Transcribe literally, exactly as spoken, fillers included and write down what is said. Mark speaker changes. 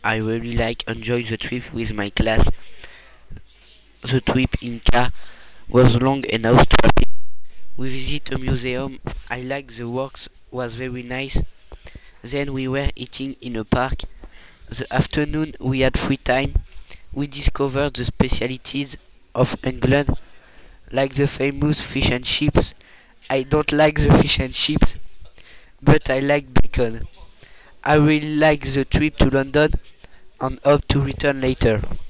Speaker 1: I really like enjoy the trip with my class. The trip in car was long enough traffic. We visit a museum. I like the works was very nice. Then we were eating in a park. The afternoon we had free time. We discovered the specialities of England, like the famous fish and chips. I don't like the fish and chips, but I like bacon. I really like the trip to London and hope to return later.